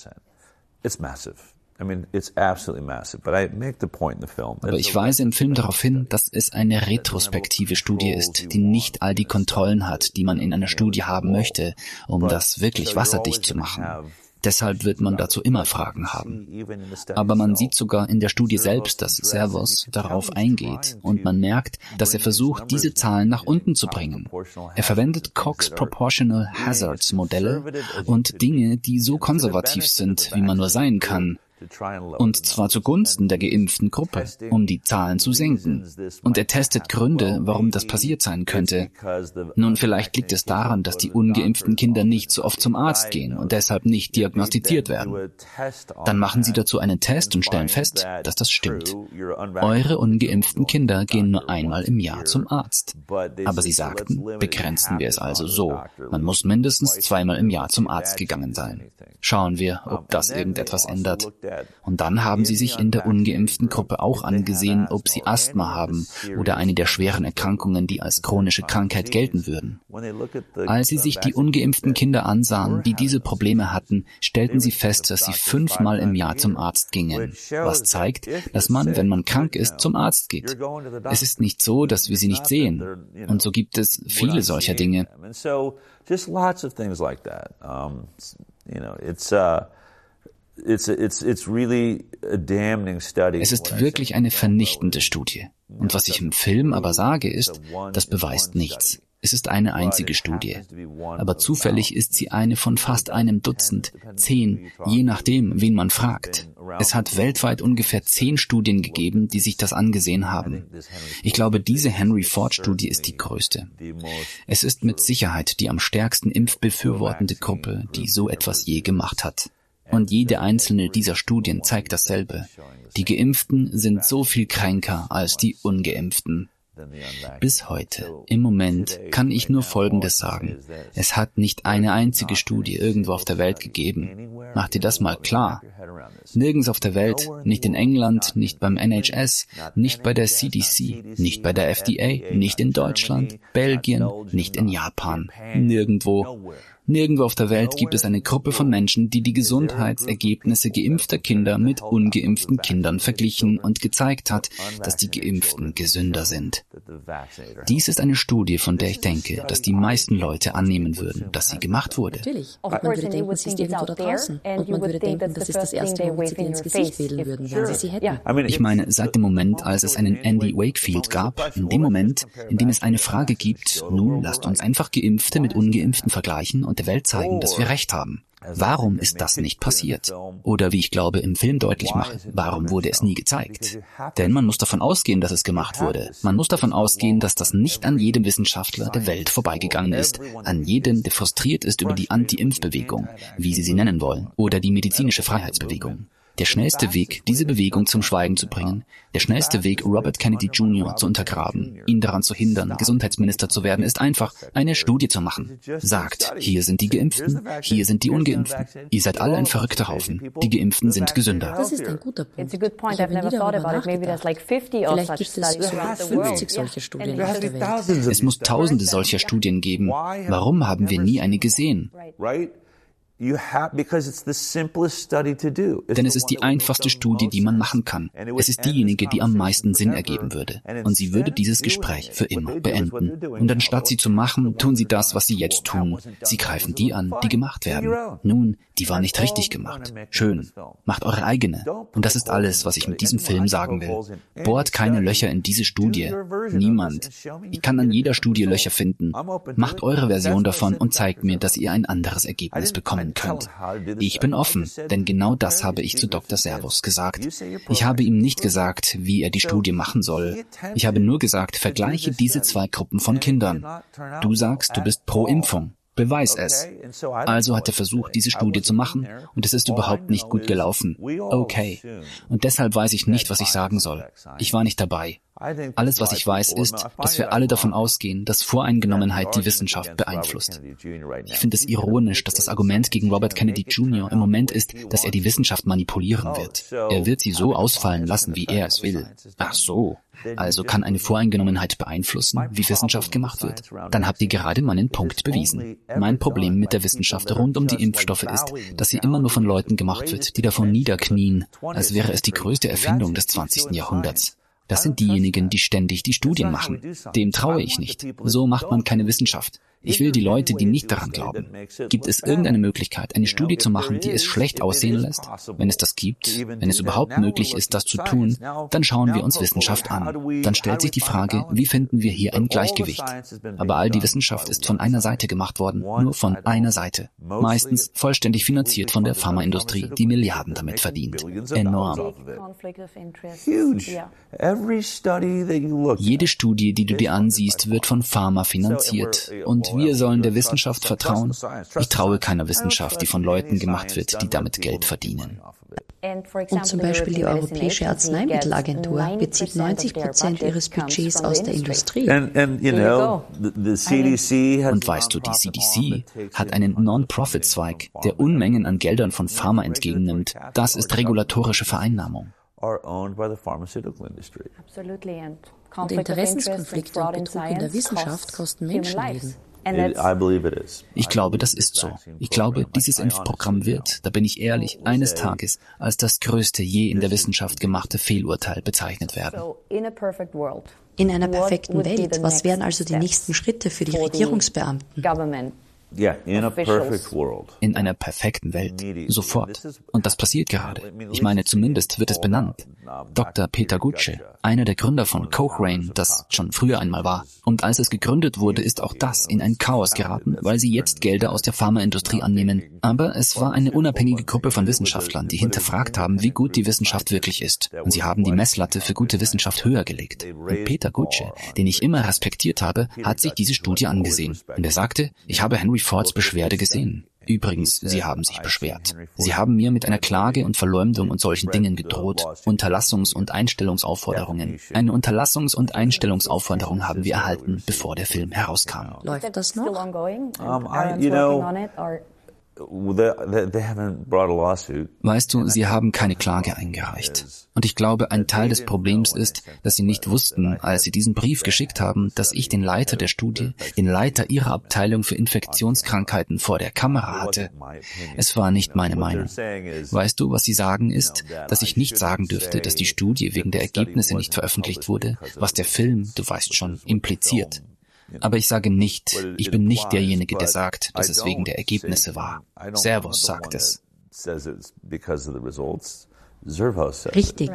Aber ich weise im Film darauf hin, dass es eine retrospektive Studie ist, die nicht all die Kontrollen hat, die man in einer Studie haben möchte, um das wirklich wasserdicht zu machen. Deshalb wird man dazu immer Fragen haben. Aber man sieht sogar in der Studie selbst, dass Servos darauf eingeht und man merkt, dass er versucht, diese Zahlen nach unten zu bringen. Er verwendet Cox Proportional Hazards Modelle und Dinge, die so konservativ sind, wie man nur sein kann. Und zwar zugunsten der geimpften Gruppe, um die Zahlen zu senken. Und er testet Gründe, warum das passiert sein könnte. Nun, vielleicht liegt es daran, dass die ungeimpften Kinder nicht so oft zum Arzt gehen und deshalb nicht diagnostiziert werden. Dann machen sie dazu einen Test und stellen fest, dass das stimmt. Eure ungeimpften Kinder gehen nur einmal im Jahr zum Arzt. Aber sie sagten, begrenzen wir es also so. Man muss mindestens 2-mal im Jahr zum Arzt gegangen sein. Schauen wir, ob das irgendetwas ändert. Und dann haben sie sich in der ungeimpften Gruppe auch angesehen, ob sie Asthma haben oder eine der schweren Erkrankungen, die als chronische Krankheit gelten würden. Als sie sich die ungeimpften Kinder ansahen, die diese Probleme hatten, stellten sie fest, dass sie 5-mal im Jahr zum Arzt gingen, was zeigt, dass man, wenn man krank ist, zum Arzt geht. Es ist nicht so, dass wir sie nicht sehen. Und so gibt es viele solcher Dinge. Es ist wirklich eine vernichtende Studie. Und was ich im Film aber sage ist, das beweist nichts. Es ist eine einzige Studie. Aber zufällig ist sie eine von fast einem Dutzend, 10, je nachdem, wen man fragt. Es hat weltweit ungefähr 10 Studien gegeben, die sich das angesehen haben. Ich glaube, diese Henry Ford-Studie ist die größte. Es ist mit Sicherheit die am stärksten impfbefürwortende Gruppe, die so etwas je gemacht hat. Und jede einzelne dieser Studien zeigt dasselbe. Die Geimpften sind so viel kränker als die Ungeimpften. Bis heute, im Moment, kann ich nur Folgendes sagen. Es hat nicht eine einzige Studie irgendwo auf der Welt gegeben. Mach dir das mal klar. Nirgends auf der Welt, nicht in England, nicht beim NHS, nicht bei der CDC, nicht bei der FDA, nicht in Deutschland, Belgien, nicht in Japan. Nirgendwo auf der Welt gibt es eine Gruppe von Menschen, die die Gesundheitsergebnisse geimpfter Kinder mit ungeimpften Kindern verglichen und gezeigt hat, dass die Geimpften gesünder sind. Dies ist eine Studie, von der ich denke, dass die meisten Leute annehmen würden, dass sie gemacht wurde. Natürlich. Und man würde denken, sie ist irgendwo da draußen. Und man würde denken, das ist das erste Mal, wo sie dir ins Gesicht wedeln würden, wenn sie hätten. Ich meine, seit dem Moment, als es einen Andy Wakefield gab, in dem Moment, in dem es eine Frage gibt, nun lasst uns einfach Geimpfte mit Ungeimpften vergleichen und der Welt zeigen, dass wir recht haben. Warum ist das nicht passiert? Oder wie ich glaube, im Film deutlich mache, warum wurde es nie gezeigt? Denn man muss davon ausgehen, dass es gemacht wurde. Man muss davon ausgehen, dass das nicht an jedem Wissenschaftler der Welt vorbeigegangen ist. An jedem, der frustriert ist über die Anti-Impf-Bewegung, wie sie sie nennen wollen, oder die medizinische Freiheitsbewegung. Der schnellste Weg, diese Bewegung zum Schweigen zu bringen, der schnellste Weg, Robert Kennedy Jr. zu untergraben, ihn daran zu hindern, Gesundheitsminister zu werden, ist einfach, eine Studie zu machen. Sagt, hier sind die Geimpften, hier sind die Ungeimpften. Ihr seid alle ein verrückter Haufen. Die Geimpften sind gesünder. Das ist ein guter Punkt. Ich habe nie darüber nachgedacht. Vielleicht gibt es sogar 50 solche Studien auf der Welt. Es muss Tausende solcher Studien geben. Warum haben wir nie eine gesehen? Denn es ist die einfachste Studie, die man machen kann. Es ist diejenige, die am meisten Sinn ergeben würde. Und sie würde dieses Gespräch für immer beenden. Und anstatt sie zu machen, tun sie das, was sie jetzt tun. Sie greifen die an, die gemacht werden. Nun, die war nicht richtig gemacht. Schön. Macht eure eigene. Und das ist alles, was ich mit diesem Film sagen will. Bohrt keine Löcher in diese Studie. Niemand. Ich kann an jeder Studie Löcher finden. Macht eure Version davon und zeigt mir, dass ihr ein anderes Ergebnis bekommen sein könnt. Ich bin offen, denn genau das habe ich zu Dr. Servos gesagt. Ich habe ihm nicht gesagt, wie er die Studie machen soll. Ich habe nur gesagt, vergleiche diese zwei Gruppen von Kindern. Du sagst, du bist pro Impfung. Beweis es. Also hat er versucht, diese Studie zu machen, und es ist überhaupt nicht gut gelaufen. Okay. Und deshalb weiß ich nicht, was ich sagen soll. Ich war nicht dabei. Alles, was ich weiß, ist, dass wir alle davon ausgehen, dass Voreingenommenheit die Wissenschaft beeinflusst. Ich finde es ironisch, dass das Argument gegen Robert Kennedy Jr. im Moment ist, dass er die Wissenschaft manipulieren wird. Er wird sie so ausfallen lassen, wie er es will. Ach so. Also kann eine Voreingenommenheit beeinflussen, wie Wissenschaft gemacht wird? Dann habt ihr gerade meinen Punkt bewiesen. Mein Problem mit der Wissenschaft rund um die Impfstoffe ist, dass sie immer nur von Leuten gemacht wird, die davon niederknien, als wäre es die größte Erfindung des 20. Jahrhunderts. Das sind diejenigen, die ständig die Studien machen. Dem traue ich nicht. So macht man keine Wissenschaft. Ich will die Leute, die nicht daran glauben. Gibt es irgendeine Möglichkeit, eine Studie zu machen, die es schlecht aussehen lässt? Wenn es das gibt, wenn es überhaupt möglich ist, das zu tun, dann schauen wir uns Wissenschaft an. Dann stellt sich die Frage, wie finden wir hier ein Gleichgewicht? Aber all die Wissenschaft ist von einer Seite gemacht worden, nur von einer Seite. Meistens vollständig finanziert von der Pharmaindustrie, die Milliarden damit verdient. Enorm. Jede Studie, die du dir ansiehst, wird von Pharma finanziert. Und wir sollen der Wissenschaft vertrauen? Ich traue keiner Wissenschaft, die von Leuten gemacht wird, die damit Geld verdienen. Und zum Beispiel die Europäische Arzneimittelagentur bezieht 90% ihres Budgets aus der Industrie. Und weißt du, die CDC hat einen Non-Profit-Zweig, der Unmengen an Geldern von Pharma entgegennimmt. Das ist regulatorische Vereinnahmung. Und Interessenskonflikte und Betrug in der Wissenschaft kosten Menschenleben. Ich glaube, das ist so. Ich glaube, dieses Impfprogramm wird, da bin ich ehrlich, eines Tages als das größte je in der Wissenschaft gemachte Fehlurteil bezeichnet werden. In einer perfekten Welt, was wären also die nächsten Schritte für die Regierungsbeamten? In einer perfekten Welt. Sofort. Und das passiert gerade. Ich meine, zumindest wird es benannt. Dr. Peter Gutsche, einer der Gründer von Cochrane, das schon früher einmal war. Und als es gegründet wurde, ist auch das in ein Chaos geraten, weil sie jetzt Gelder aus der Pharmaindustrie annehmen. Aber es war eine unabhängige Gruppe von Wissenschaftlern, die hinterfragt haben, wie gut die Wissenschaft wirklich ist. Und sie haben die Messlatte für gute Wissenschaft höher gelegt. Und Peter Gutsche, den ich immer respektiert habe, hat sich diese Studie angesehen. Und er sagte, ich habe Henry Fords Beschwerde gesehen. Übrigens, sie haben sich beschwert. Sie haben mir mit einer Klage und Verleumdung und solchen Dingen gedroht. Unterlassungs- und Einstellungsaufforderungen. Eine Unterlassungs- und Einstellungsaufforderung haben wir erhalten, bevor der Film herauskam. Läuft das noch? Weißt du, sie haben keine Klage eingereicht. Und ich glaube, ein Teil des Problems ist, dass sie nicht wussten, als sie diesen Brief geschickt haben, dass ich den Leiter der Studie, den Leiter ihrer Abteilung für Infektionskrankheiten vor der Kamera hatte. Es war nicht meine Meinung. Weißt du, was sie sagen ist, dass ich nicht sagen dürfte, dass die Studie wegen der Ergebnisse nicht veröffentlicht wurde, was der Film, du weißt schon, impliziert. Aber ich sage nicht, ich bin nicht derjenige, der sagt, dass es wegen der Ergebnisse war. Servos sagt es. Richtig.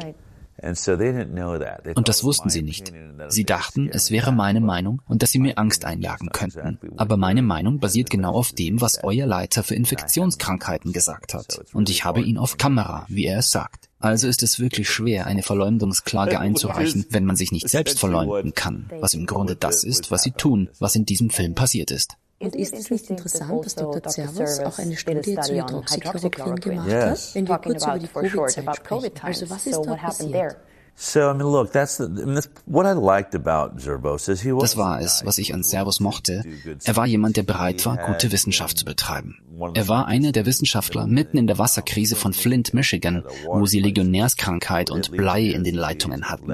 Und das wussten sie nicht. Sie dachten, es wäre meine Meinung und dass sie mir Angst einjagen könnten. Aber meine Meinung basiert genau auf dem, was euer Leiter für Infektionskrankheiten gesagt hat. Und ich habe ihn auf Kamera, wie er es sagt. Also ist es wirklich schwer, eine Verleumdungsklage einzureichen, wenn man sich nicht selbst verleumden kann, was im Grunde das ist, was sie tun, was in diesem Film passiert ist. Und ist es nicht interessant, dass Dr. Servos auch eine Studie zu Hydroxychloroquin gemacht hat? Wenn wir kurz über die Covid-Zeit sprechen. Also was ist dort passiert? Das war es, was ich an Servos mochte. Er war jemand, der bereit war, gute Wissenschaft zu betreiben. Er war einer der Wissenschaftler mitten in der Wasserkrise von Flint, Michigan, wo sie Legionärskrankheit und Blei in den Leitungen hatten.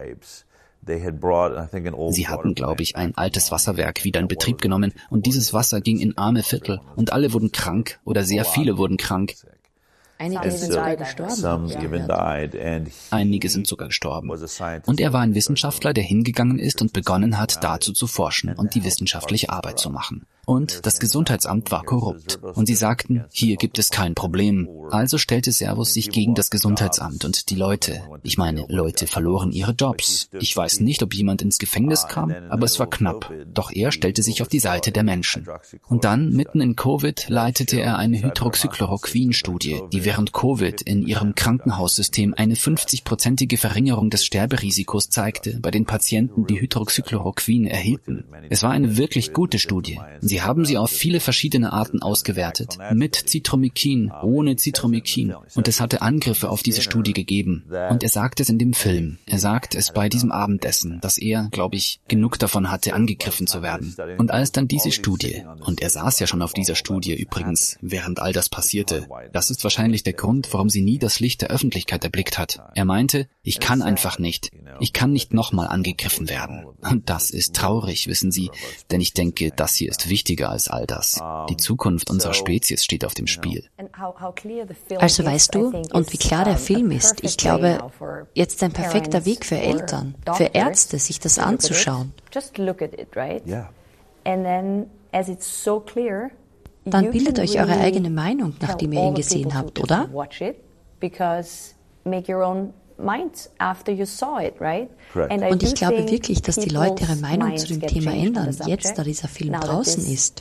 Sie hatten, glaube ich, ein altes Wasserwerk wieder in Betrieb genommen und dieses Wasser ging in arme Viertel und alle wurden krank oder sehr viele wurden krank. Einige sind sogar gestorben. Einige sind sogar gestorben. Und er war ein Wissenschaftler, der hingegangen ist und begonnen hat, dazu zu forschen und die wissenschaftliche Arbeit zu machen. Und das Gesundheitsamt war korrupt. Und sie sagten, hier gibt es kein Problem. Also stellte Servus sich gegen das Gesundheitsamt und die Leute. Ich meine, Leute verloren ihre Jobs. Ich weiß nicht, ob jemand ins Gefängnis kam, aber es war knapp. Doch er stellte sich auf die Seite der Menschen. Und dann, mitten in Covid, leitete er eine Hydroxychloroquin-Studie, die während Covid in ihrem Krankenhaussystem eine 50-prozentige Verringerung des Sterberisikos zeigte bei den Patienten, die Hydroxychloroquin erhielten. Es war eine wirklich gute Studie. Sie haben sie auf viele verschiedene Arten ausgewertet. Mit Zitromikin, ohne Zitromikin. Und es hatte Angriffe auf diese Studie gegeben. Und er sagt es in dem Film. Er sagt es bei diesem Abendessen, dass er, glaube ich, genug davon hatte, angegriffen zu werden. Und als dann diese Studie, und er saß ja schon auf dieser Studie übrigens, während all das passierte, das ist wahrscheinlich der Grund, warum sie nie das Licht der Öffentlichkeit erblickt hat. Er meinte, ich kann einfach nicht. Ich kann nicht nochmal angegriffen werden. Und das ist traurig, wissen Sie, denn ich denke, das hier ist wichtiger als all das. Die Zukunft unserer Spezies steht auf dem Spiel. Also weißt du, und wie klar der Film ist, ich glaube, jetzt ein perfekter Weg für Eltern, für Ärzte, sich das anzuschauen. Dann bildet euch eure eigene Meinung, nachdem ihr ihn gesehen habt, oder? Und ich glaube wirklich, dass die Leute ihre Meinung zu dem Thema ändern, jetzt da dieser Film draußen ist.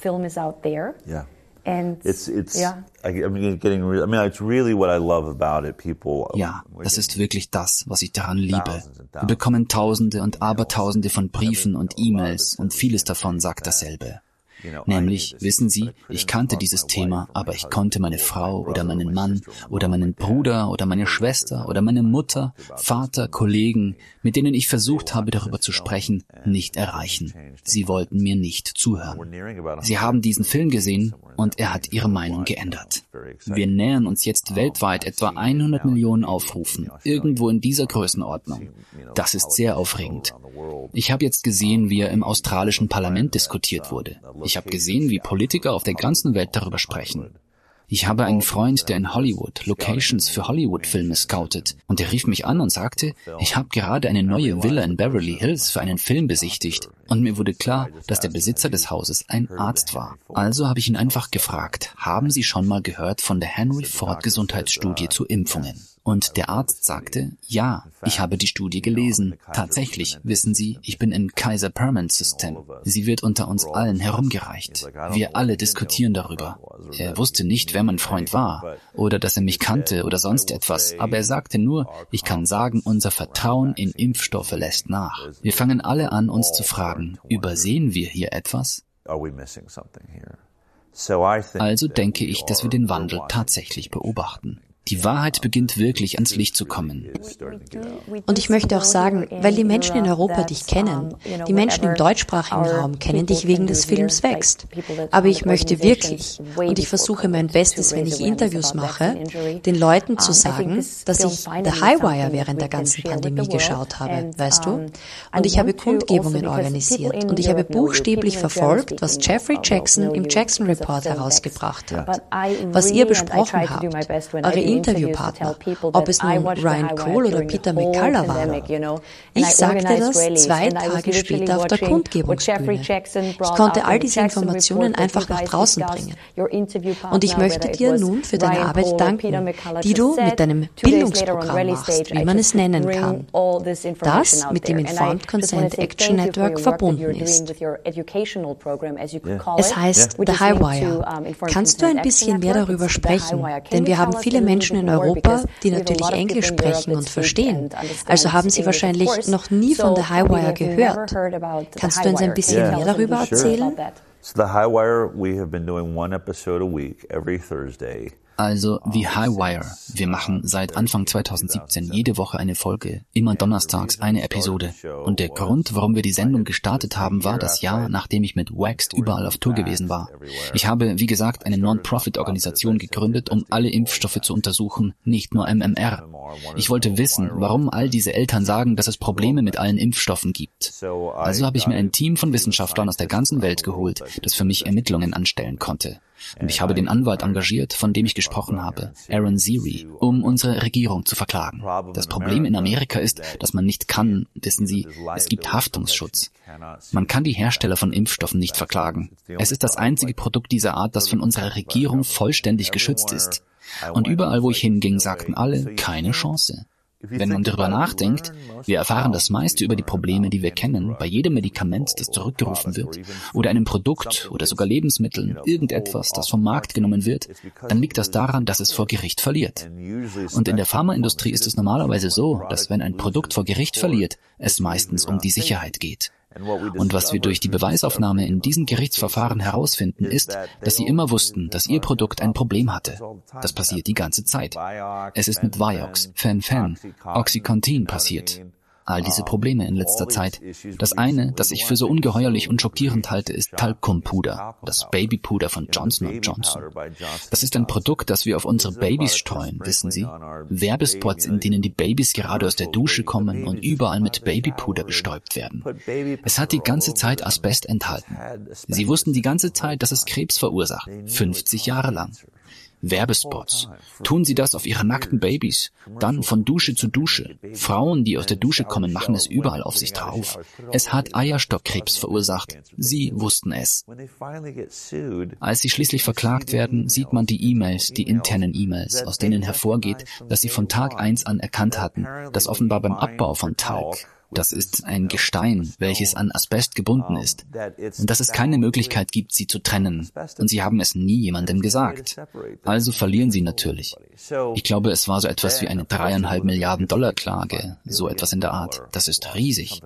Ja, das ist wirklich das, was ich daran liebe. Wir bekommen Tausende und Abertausende von Briefen und E-Mails und vieles davon sagt dasselbe. Nämlich, wissen Sie, ich kannte dieses Thema, aber ich konnte meine Frau oder meinen Mann oder meinen Bruder oder meine Schwester oder meine Mutter, Vater, Kollegen, mit denen ich versucht habe, darüber zu sprechen, nicht erreichen. Sie wollten mir nicht zuhören. Sie haben diesen Film gesehen und er hat ihre Meinung geändert. Wir nähern uns jetzt weltweit etwa 100 Millionen Aufrufen, irgendwo in dieser Größenordnung. Das ist sehr aufregend. Ich habe jetzt gesehen, wie er im australischen Parlament diskutiert wurde. Ich habe gesehen, wie Politiker auf der ganzen Welt darüber sprechen. Ich habe einen Freund, der in Hollywood Locations für Hollywood-Filme scoutet, und er rief mich an und sagte, ich habe gerade eine neue Villa in Beverly Hills für einen Film besichtigt, und mir wurde klar, dass der Besitzer des Hauses ein Arzt war. Also habe ich ihn einfach gefragt, haben Sie schon mal gehört von der Henry Ford Gesundheitsstudie zu Impfungen? Und der Arzt sagte, ja, ich habe die Studie gelesen. Tatsächlich, wissen Sie, ich bin im Kaiser Permanente System. Sie wird unter uns allen herumgereicht. Wir alle diskutieren darüber. Er wusste nicht, wer mein Freund war oder dass er mich kannte oder sonst etwas, aber er sagte nur, ich kann sagen, unser Vertrauen in Impfstoffe lässt nach. Wir fangen alle an, uns zu fragen, übersehen wir hier etwas? Also denke ich, dass wir den Wandel tatsächlich beobachten. Die Wahrheit beginnt wirklich ans Licht zu kommen. Und ich möchte auch sagen, weil die Menschen in Europa dich kennen, die Menschen im deutschsprachigen Raum kennen dich wegen des Films Wächst. Aber ich möchte wirklich, und ich versuche mein Bestes, wenn ich Interviews mache, den Leuten zu sagen, dass ich The Highwire während der ganzen Pandemie geschaut habe, weißt du? Und ich habe Kundgebungen organisiert und ich habe buchstäblich verfolgt, was Jeffrey Jackson im Jackson Report herausgebracht hat, was ihr besprochen habt, eure Interviewpartner, ob es nun Ryan Cole oder Peter McCullough waren. Ich sagte das 2 Tage später auf der Kundgebungsbühne. Ich konnte all diese Informationen einfach nach draußen bringen. Und ich möchte dir nun für deine Arbeit danken, die du mit deinem Bildungsprogramm machst, wie man es nennen kann, das mit dem Informed Consent Action Network verbunden ist. Es heißt The Highwire. Kannst du ein bisschen mehr darüber sprechen? Denn wir haben viele Menschen in Europa, die natürlich Englisch sprechen und verstehen. Also haben sie wahrscheinlich noch nie von The Highwire gehört. Kannst du uns ein bisschen mehr darüber erzählen? So The Highwire, we have been doing 1 episode a week every Thursday. Also The Highwire. Wir machen seit Anfang 2017 jede Woche eine Folge, immer donnerstags eine Episode. Und der Grund, warum wir die Sendung gestartet haben, war das Jahr, nachdem ich mit Waxed überall auf Tour gewesen war. Ich habe, wie gesagt, eine Non-Profit-Organisation gegründet, um alle Impfstoffe zu untersuchen, nicht nur MMR. Ich wollte wissen, warum all diese Eltern sagen, dass es Probleme mit allen Impfstoffen gibt. Also habe ich mir ein Team von Wissenschaftlern aus der ganzen Welt geholt, das für mich Ermittlungen anstellen konnte. Und ich habe den Anwalt engagiert, von dem ich gesprochen habe, Aaron Zeary, um unsere Regierung zu verklagen. Das Problem in Amerika ist, dass man nicht kann, wissen Sie, es gibt Haftungsschutz. Man kann die Hersteller von Impfstoffen nicht verklagen. Es ist das einzige Produkt dieser Art, das von unserer Regierung vollständig geschützt ist. Und überall, wo ich hinging, sagten alle, keine Chance. Wenn man darüber nachdenkt, wir erfahren das meiste über die Probleme, die wir kennen, bei jedem Medikament, das zurückgerufen wird, oder einem Produkt oder sogar Lebensmitteln, irgendetwas, das vom Markt genommen wird, dann liegt das daran, dass es vor Gericht verliert. Und in der Pharmaindustrie ist es normalerweise so, dass wenn ein Produkt vor Gericht verliert, es meistens um die Sicherheit geht. Und was wir durch die Beweisaufnahme in diesen Gerichtsverfahren herausfinden, ist, dass sie immer wussten, dass ihr Produkt ein Problem hatte. Das passiert die ganze Zeit. Es ist mit Vioxx, Fen-Phen, Oxycontin passiert. All diese Probleme in letzter Zeit. Das eine, das ich für so ungeheuerlich und schockierend halte, ist Talkumpuder, das Babypuder von Johnson & Johnson. Das ist ein Produkt, das wir auf unsere Babys streuen, wissen Sie? Werbespots, in denen die Babys gerade aus der Dusche kommen und überall mit Babypuder bestäubt werden. Es hat die ganze Zeit Asbest enthalten. Sie wussten die ganze Zeit, dass es Krebs verursacht, 50 Jahre lang. Werbespots. Tun Sie das auf Ihre nackten Babys, dann von Dusche zu Dusche. Frauen, die aus der Dusche kommen, machen es überall auf sich drauf. Es hat Eierstockkrebs verursacht. Sie wussten es. Als sie schließlich verklagt werden, sieht man die E-Mails, die internen E-Mails, aus denen hervorgeht, dass sie von Tag 1 an erkannt hatten, dass offenbar beim Abbau von Talc, das ist ein Gestein, welches an Asbest gebunden ist. Und dass es keine Möglichkeit gibt, sie zu trennen. Und sie haben es nie jemandem gesagt. Also verlieren sie natürlich. Ich glaube, es war so etwas wie eine 3,5 Milliarden $ Klage. So etwas in der Art. Das ist riesig.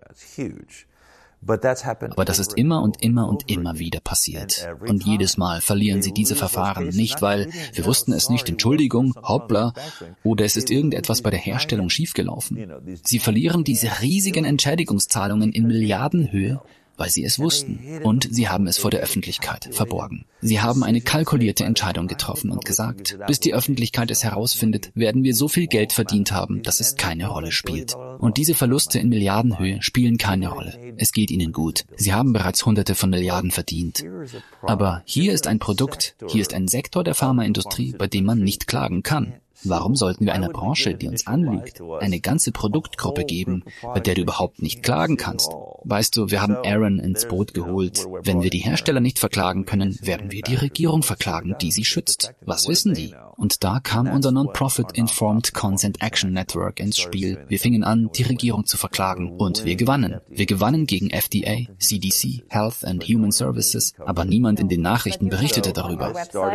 Aber das ist immer und immer und immer wieder passiert. Und jedes Mal verlieren sie diese Verfahren nicht, weil wir wussten es nicht, Entschuldigung, hoppla, oder es ist irgendetwas bei der Herstellung schiefgelaufen. Sie verlieren diese riesigen Entschädigungszahlungen in Milliardenhöhe, weil sie es wussten. Und sie haben es vor der Öffentlichkeit verborgen. Sie haben eine kalkulierte Entscheidung getroffen und gesagt, bis die Öffentlichkeit es herausfindet, werden wir so viel Geld verdient haben, dass es keine Rolle spielt. Und diese Verluste in Milliardenhöhe spielen keine Rolle. Es geht ihnen gut. Sie haben bereits Hunderte von Milliarden verdient. Aber hier ist ein Produkt, hier ist ein Sektor der Pharmaindustrie, bei dem man nicht klagen kann. Warum sollten wir einer Branche, die uns anliegt, eine ganze Produktgruppe geben, bei der du überhaupt nicht klagen kannst? Weißt du, wir haben Aaron ins Boot geholt. Wenn wir die Hersteller nicht verklagen können, werden wir die Regierung verklagen, die sie schützt. Was wissen die? Und da kam unser Non-Profit Informed Consent Action Network ins Spiel. Wir fingen an, die Regierung zu verklagen. Und wir gewannen. Wir gewannen gegen FDA, CDC, Health and Human Services, aber niemand in den Nachrichten berichtete darüber.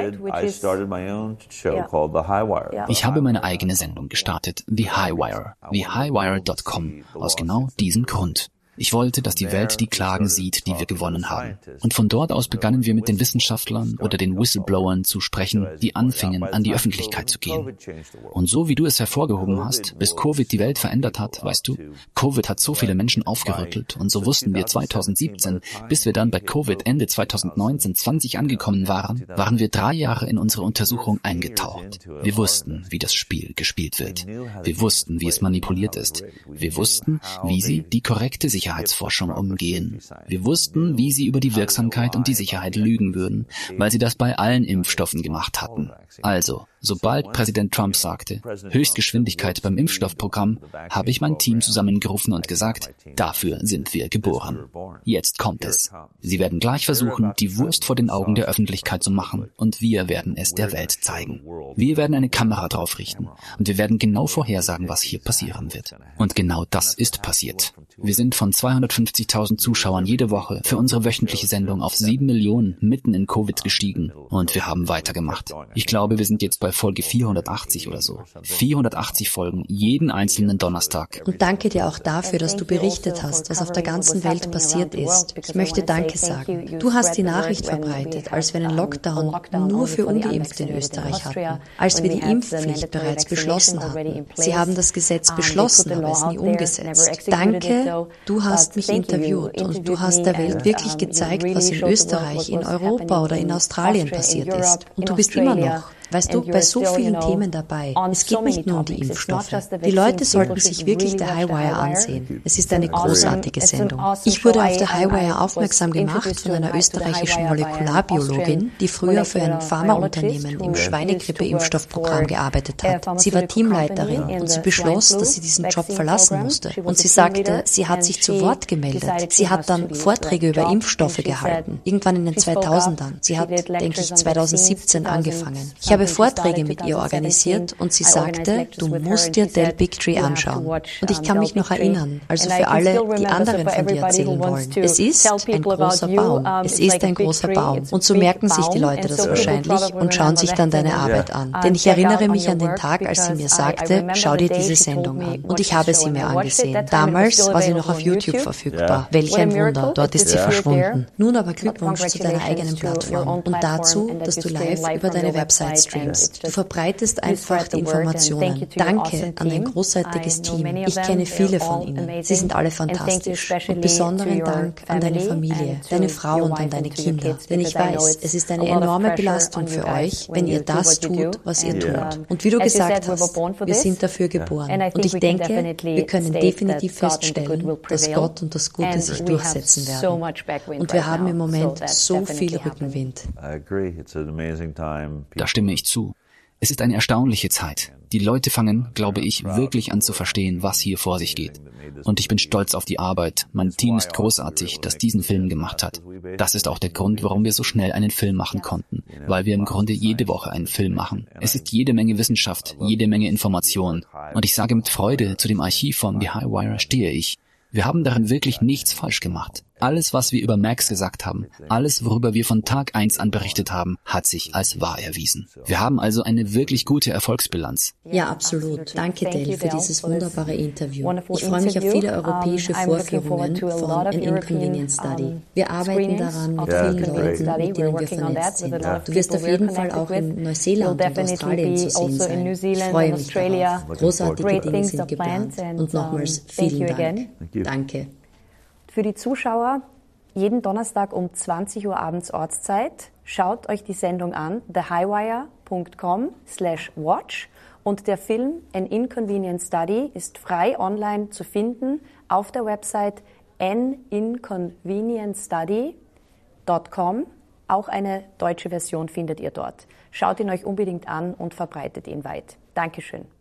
Ich habe meine eigene Sendung gestartet, The Highwire, thehighwire.com, aus genau diesem Grund. Ich wollte, dass die Welt die Klagen sieht, die wir gewonnen haben. Und von dort aus begannen wir mit den Wissenschaftlern oder den Whistleblowern zu sprechen, die anfingen, an die Öffentlichkeit zu gehen. Und so wie du es hervorgehoben hast, bis Covid die Welt verändert hat, weißt du, Covid hat so viele Menschen aufgerüttelt und so wussten wir 2017, bis wir dann bei Covid Ende 2019, 20 angekommen waren, waren wir 3 Jahre in unsere Untersuchung eingetaucht. Wir wussten, wie das Spiel gespielt wird. Wir wussten, wie es manipuliert ist. Wir wussten, wie sie die korrekte Sicherheitsforschung umgehen. Wir wussten, wie sie über die Wirksamkeit und die Sicherheit lügen würden, weil sie das bei allen Impfstoffen gemacht hatten. Also, sobald Präsident Trump sagte, Höchstgeschwindigkeit beim Impfstoffprogramm, habe ich mein Team zusammengerufen und gesagt, dafür sind wir geboren. Jetzt kommt es. Sie werden gleich versuchen, die Wurst vor den Augen der Öffentlichkeit zu machen und wir werden es der Welt zeigen. Wir werden eine Kamera drauf richten und wir werden genau vorhersagen, was hier passieren wird. Und genau das ist passiert. Wir sind von 250.000 Zuschauern jede Woche für unsere wöchentliche Sendung auf 7 Millionen mitten in Covid gestiegen und wir haben weitergemacht. Ich glaube, wir sind jetzt bei Folge 480 oder so. 480 Folgen, jeden einzelnen Donnerstag. Und danke dir auch dafür, dass du berichtet hast, was auf der ganzen Welt passiert ist. Ich möchte Danke sagen. Du hast die Nachricht verbreitet, als wir einen Lockdown nur für Ungeimpfte in Österreich hatten, als wir die Impfpflicht bereits beschlossen hatten. Sie haben das Gesetz beschlossen, aber es nie umgesetzt. Danke, du hast mich interviewt und du hast der Welt wirklich gezeigt, was in Österreich, in Europa oder in Australien passiert ist. Und du bist immer noch Weißt du, bei so vielen Themen dabei. Es geht nicht nur um die Impfstoffe. Die Leute sollten sich wirklich The Highwire ansehen. Es ist eine großartige Sendung. Ich wurde auf The Highwire aufmerksam gemacht von einer österreichischen Molekularbiologin, die früher für ein Pharmaunternehmen im Schweinegrippe-Impfstoffprogramm gearbeitet hat. Sie war Teamleiterin und sie beschloss, dass sie diesen Job verlassen musste. Und sie sagte, sie hat sich zu Wort gemeldet. Sie hat dann Vorträge über Impfstoffe gehalten. Irgendwann in den 2000ern. Sie hat, denke ich, 2017 angefangen. Ich habe Vorträge mit ihr organisiert und sie sagte, du musst dir Del Bigtree anschauen. Und ich kann mich noch erinnern, also für alle, die anderen von dir erzählen wollen. Es ist ein großer Baum. Es ist ein großer Baum. Und so merken sich die Leute das wahrscheinlich und schauen sich dann deine Arbeit an. Denn ich erinnere mich an den Tag, als sie mir sagte, schau dir diese Sendung an. Und ich habe sie mir angesehen. Damals war sie noch auf YouTube verfügbar. Welch ein Wunder, dort ist sie verschwunden. Nun aber Glückwunsch zu deiner eigenen Plattform und dazu, dass du live über deine Website streamst. Du verbreitest einfach die Informationen. Danke an dein großartiges Team. Ich kenne viele von ihnen. Sie sind alle fantastisch. Und besonderen Dank an deine Familie, deine Frau und an deine Kinder. Denn ich weiß, es ist eine enorme Belastung für euch, wenn ihr das tut, was ihr tut. Und wie du gesagt hast, wir sind dafür geboren. Und ich denke, wir können definitiv feststellen, dass Gott und das Gute sich durchsetzen werden. Und wir haben im Moment so viel Rückenwind. Da stimme ich zu. Es ist eine erstaunliche Zeit. Die Leute fangen, glaube ich, wirklich an zu verstehen, was hier vor sich geht. Und ich bin stolz auf die Arbeit. Mein Team ist großartig, das diesen Film gemacht hat. Das ist auch der Grund, warum wir so schnell einen Film machen konnten. Weil wir im Grunde jede Woche einen Film machen. Es ist jede Menge Wissenschaft, jede Menge Information. Und ich sage mit Freude, zu dem Archiv von The Highwire stehe ich. Wir haben darin wirklich nichts falsch gemacht. Alles, was wir über Max gesagt haben, alles, worüber wir von Tag 1 an berichtet haben, hat sich als wahr erwiesen. Wir haben also eine wirklich gute Erfolgsbilanz. Ja, absolut. Danke, Del, für dieses wunderbare Interview. Ich freue mich auf viele europäische Vorführungen von An Inconvenient Study. Wir arbeiten daran mit vielen Leuten, mit denen wir vernetzt sind. Du wirst auf jeden Fall auch in Neuseeland und Australien zu sehen sein. Ich freue mich darauf. Großartige Dinge sind geplant. Und nochmals vielen Dank. Danke. Für die Zuschauer, jeden Donnerstag um 20 Uhr abends Ortszeit, schaut euch die Sendung an, thehighwire.com/watch, und der Film An Inconvenient Study ist frei online zu finden auf der Website aninconvenientstudy.com. Auch eine deutsche Version findet ihr dort. Schaut ihn euch unbedingt an und verbreitet ihn weit. Dankeschön.